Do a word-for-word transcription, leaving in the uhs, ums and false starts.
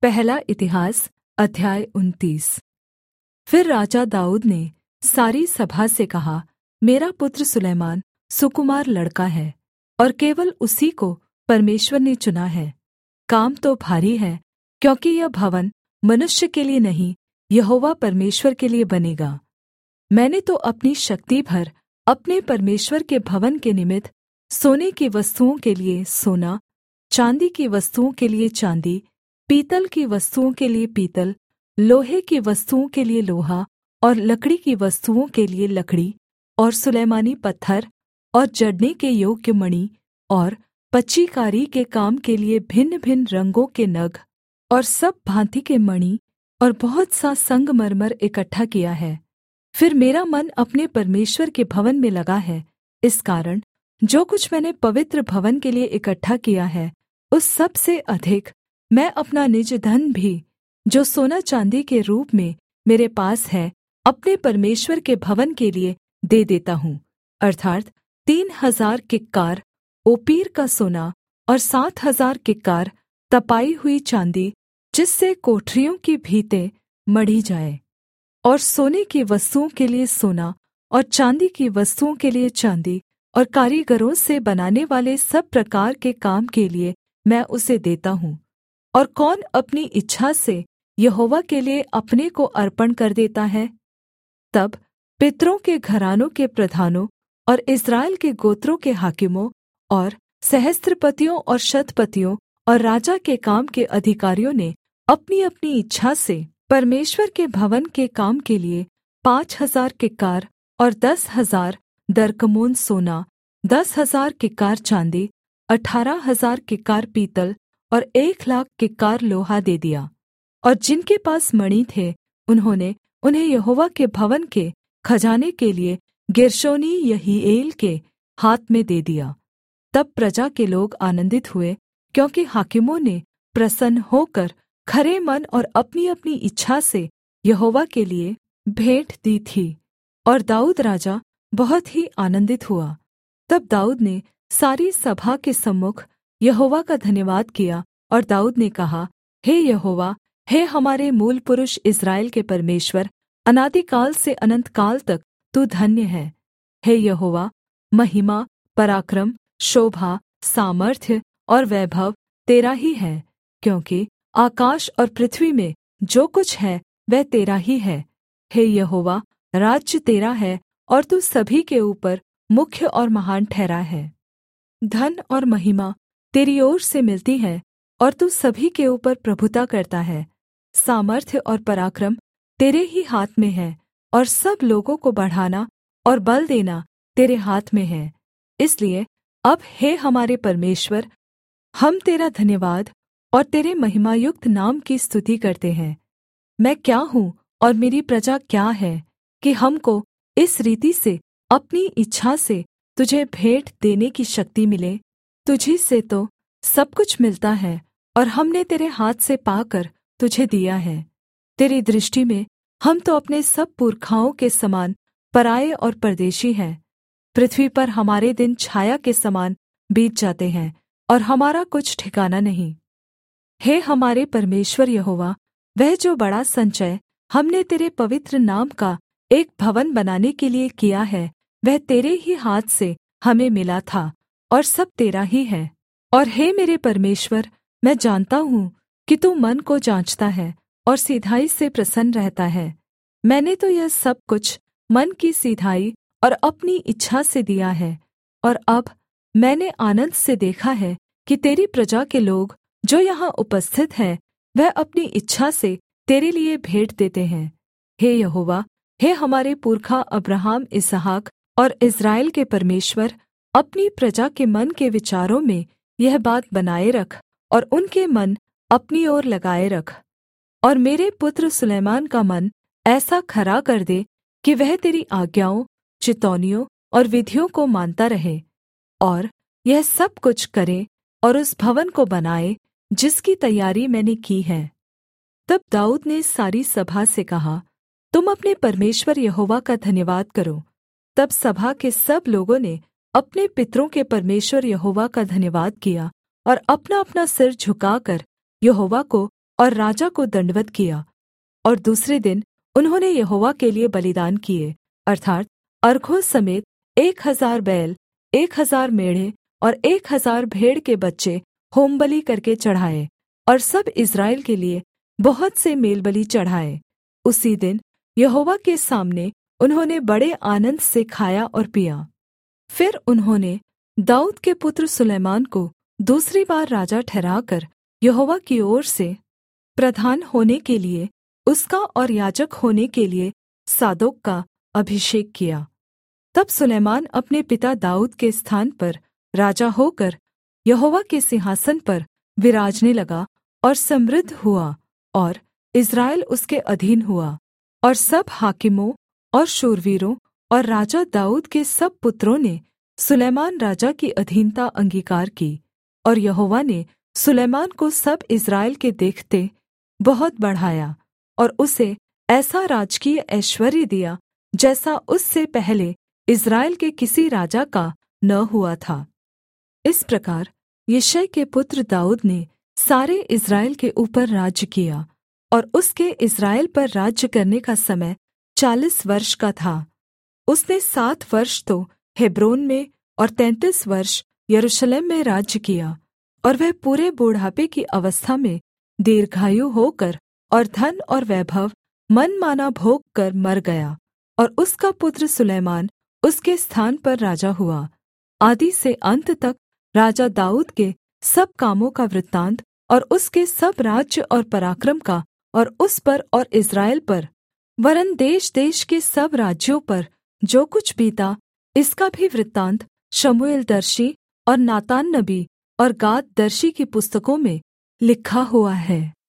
पहला इतिहास अध्याय उनतीस। फिर राजा दाऊद ने सारी सभा से कहा, मेरा पुत्र सुलैमान सुकुमार लड़का है और केवल उसी को परमेश्वर ने चुना है। काम तो भारी है, क्योंकि यह भवन मनुष्य के लिए नहीं, यहोवा परमेश्वर के लिए बनेगा। मैंने तो अपनी शक्ति भर अपने परमेश्वर के भवन के निमित्त सोने की वस्तुओं के लिए सोना, चाँदी की वस्तुओं के लिए चाँदी, पीतल की वस्तुओं के लिए पीतल, लोहे की वस्तुओं के लिए लोहा और लकड़ी की वस्तुओं के लिए लकड़ी, और सुलैमानी पत्थर और जड़ने के योग्य मणि और पच्चीकारी के काम के लिए भिन्न-भिन्न रंगों के नग और सब भाँति के मणि और बहुत सा संगमरमर इकट्ठा किया है। फिर मेरा मन अपने परमेश्वर के भवन में लगा है, इस कारण जो कुछ मैंने पवित्र भवन के लिए इकट्ठा किया है, उस सब से अधिक मैं अपना निज धन भी, जो सोना चाँदी के रूप में मेरे पास है, अपने परमेश्वर के भवन के लिए दे देता हूँ, अर्थात् तीन हजार किक्कार ओपीर का सोना और सात हजार किक्कार तपाई हुई चाँदी, जिससे कोठरियों की भीतें मढ़ी जाए, और सोने की वस्तुओं के लिए सोना और चाँदी की वस्तुओं के लिए चाँदी, और कारीगरों से बनाने वाले सब प्रकार के काम के लिए मैं उसे देता हूँ। और कौन अपनी इच्छा से यहोवा के लिए अपने को अर्पण कर देता है? तब पितरों के घरानों के प्रधानों और इस्राएल के गोत्रों के हाकिमों और सहस्त्रपतियों और शतपतियों और राजा के काम के अधिकारियों ने अपनी-अपनी इच्छा से परमेश्वर के भवन के काम के लिए पाँच हजार किक्कार और दस हजार दरकमोन सोना, दस हजार किक्कार चाँदी, अठारह हजार किक्कार पीतल और एक लाख किक्कार लोहा दे दिया। और जिनके पास मणि थे, उन्होंने उन्हें यहोवा के भवन के खजाने के लिए गेर्शोनी यहीएल के हाथ में दे दिया। तब प्रजा के लोग आनन्दित हुए, क्योंकि हाकिमों ने प्रसन्न होकर खरे मन और अपनी-अपनी इच्छा से यहोवा के लिए भेंट दी थी। और दाऊद राजा बहुत ही आनन्दित हुआ। तब दाऊद ने सारी सभा के सम्मुख यहोवा का धन्यवाद किया, और दाऊद ने कहा, हे यहोवा, हे हमारे मूलपुरुष इस्राएल के परमेश्वर, अनादिकाल से अनन्तकाल तक तू धन्य है। हे यहोवा, महिमा, पराक्रम, शोभा, सामर्थ्य और वैभव तेरा ही है, क्योंकि आकाश और पृथ्वी में जो कुछ है वह तेरा ही है। हे यहोवा, राज्य तेरा है, और तू सभी के ऊपर मुख्य और महान ठहरा है। धन और महिमा तेरी ओर से मिलती है, और तू सभी के ऊपर प्रभुता करता है। सामर्थ्य और पराक्रम तेरे ही हाथ में है, और सब लोगों को बढ़ाना और बल देना तेरे हाथ में है। इसलिए अब हे हमारे परमेश्वर, हम तेरा धन्यवाद और तेरे महिमायुक्त नाम की स्तुति करते हैं। मैं क्या हूँ और मेरी प्रजा क्या है, कि हमको इस रीति से अपनी इच्छा से तुझे भेंट देने की शक्ति मिले? तुझी से तो सब कुछ मिलता है, और हमने तेरे हाथ से पाकर तुझे दिया है। तेरी दृष्टि में हम तो अपने सब पुरखाओं के समान पराए और परदेशी हैं। पृथ्वी पर हमारे दिन छाया के समान बीत जाते हैं, और हमारा कुछ ठिकाना नहीं। हे हमारे परमेश्वर यहोवा, वह जो बड़ा संचय हमने तेरे पवित्र नाम का एक भवन बनाने के लिए किया है, वह तेरे ही हाथ से हमें मिला था, और सब तेरा ही है। और हे मेरे परमेश्वर, मैं जानता हूँ कि तू मन को जाँचता है और सिधाई से प्रसन्न रहता है। मैंने तो यह सब कुछ मन की सिधाई और अपनी इच्छा से दिया है, और अब मैंने आनन्द से देखा है कि तेरी प्रजा के लोग जो यहाँ उपस्थित हैं, वह अपनी इच्छा से तेरे लिए भेंट देते हैं। हे यहोवा, हे हमारे पुरखा अब्राहम, इसहाक और इस्राएल के परमेश्वर, अपनी प्रजा के मन के विचारों में यह बात बनाए रख, और उनके मन अपनी ओर लगाए रख। और मेरे पुत्र सुलैमान का मन ऐसा खरा कर दे कि वह तेरी आज्ञाओं, चितौनियों और विधियों को मानता रहे, और यह सब कुछ करे और उस भवन को बनाए जिसकी तैयारी मैंने की है। तब दाऊद ने सारी सभा से कहा, तुम अपने परमेश्वर यहोवा का धन्यवाद करो। तब सभा के सब लोगों ने अपने पितरों के परमेश्वर यहोवा का धन्यवाद किया, और अपना-अपना सिर झुकाकर यहोवा को और राजा को दण्डवत् किया। और दूसरे दिन उन्होंने यहोवा के लिये बलिदान किए, अर्थात् अर्घों समेत एक हजार बैल, एक हजार मेढ़े और एक हजार भेड़ के बच्चे होमबलि करके चढ़ाए, और सब इस्राएल के लिये बहुत से मेलबलि चढ़ाए। उसी दिन यहोवा के सामने उन्होंने बड़े आनन्द से खाया और पिया। फिर उन्होंने दाऊद के पुत्र सुलैमान को दूसरी बार राजा ठहराकर यहोवा की ओर से प्रधान होने के लिये उसका और याजक होने के लिये सादोक का अभिषेक किया। तब सुलैमान अपने पिता दाऊद के स्थान पर राजा होकर यहोवा के सिंहासन पर विराजने लगा और समृद्ध हुआ, और इस्राएल उसके अधीन हुआ। और सब हाकिमों और शूरवीरों और राजा दाऊद के सब पुत्रों ने सुलैमान राजा की अधीनता अंगीकार की। और यहोवा ने सुलैमान को सब इस्राएल के देखते बहुत बढ़ाया, और उसे ऐसा राजकीय ऐश्वर्य दिया जैसा उससे पहले इस्राएल के किसी राजा का न हुआ था। इस प्रकार यिशै के पुत्र दाऊद ने सारे इस्राएल के ऊपर राज्य किया, और उसके इस्राएल पर राज्य करने का समय चालीस वर्ष का था। उसने सात वर्ष तो हेब्रोन में और तैंतीस वर्ष यरूशलेम में राज्य किया। और वह पूरे बुढ़ापे की अवस्था में दीर्घायु होकर और धन और वैभव मनमाना भोग कर मर गया। और उसका पुत्र सुलैमान उसके स्थान पर राजा हुआ। आदि से अंत तक राजा दाऊद के सब कामों का वृत्तान्त और उसके सब राज्य और पराक्रम का, और उस पर और इस्राएल पर वरन् देश देश के सब राज्यों पर जो कुछ बीता, इसका भी वृत्तान्त शमूएल दर्शी और नातान नबी और गाद दर्शी की पुस्तकों में लिखा हुआ है।